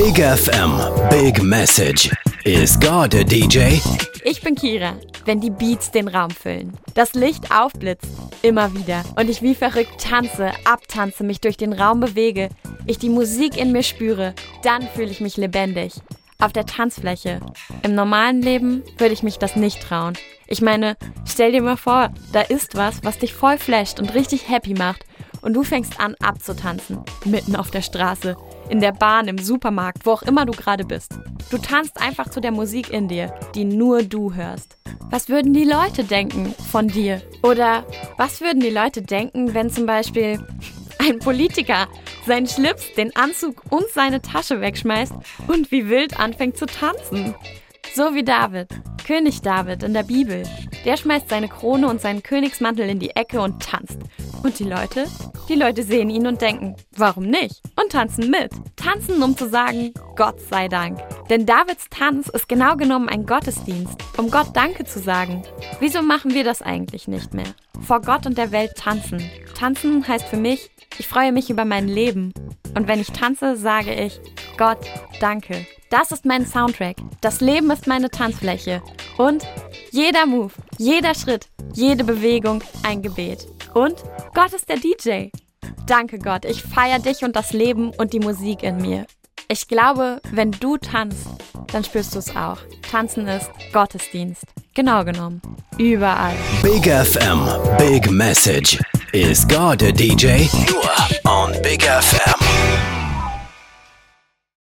Big FM, Big Message. Is God a DJ? Ich bin Kira, wenn die Beats den Raum füllen, das Licht aufblitzt, immer wieder und ich wie verrückt tanze, abtanze, mich durch den Raum bewege, ich die Musik in mir spüre, dann fühle ich mich lebendig. Auf der Tanzfläche. Im normalen Leben würde ich mich das nicht trauen. Ich meine, stell dir mal vor, da ist was dich voll flasht und richtig happy macht und du fängst an abzutanzen, mitten auf der Straße, in der Bahn, im Supermarkt, wo auch immer du gerade bist. Du tanzt einfach zu der Musik in dir, die nur du hörst. Was würden die Leute denken von dir? Oder was würden die Leute denken, wenn zum Beispiel ein Politiker seinen Schlips, den Anzug und seine Tasche wegschmeißt und wie wild anfängt zu tanzen? So wie David, König David in der Bibel. Der schmeißt seine Krone und seinen Königsmantel in die Ecke und tanzt. Und die Leute sehen ihn und denken, warum nicht? Und tanzen mit. Tanzen, um zu sagen, Gott sei Dank. Denn Davids Tanz ist genau genommen ein Gottesdienst, um Gott Danke zu sagen. Wieso machen wir das eigentlich nicht mehr? Vor Gott und der Welt tanzen. Tanzen heißt für mich, ich freue mich über mein Leben. Und wenn ich tanze, sage ich, Gott, danke. Das ist mein Soundtrack. Das Leben ist meine Tanzfläche. Und jeder Move, jeder Schritt, jede Bewegung ein Gebet. Und Gott ist der DJ. Danke Gott, ich feiere dich und das Leben und die Musik in mir. Ich glaube, wenn du tanzt, dann spürst du es auch. Tanzen ist Gottesdienst. Genau genommen. Überall. Big FM, Big Message. Is God a DJ? Nur on Big FM.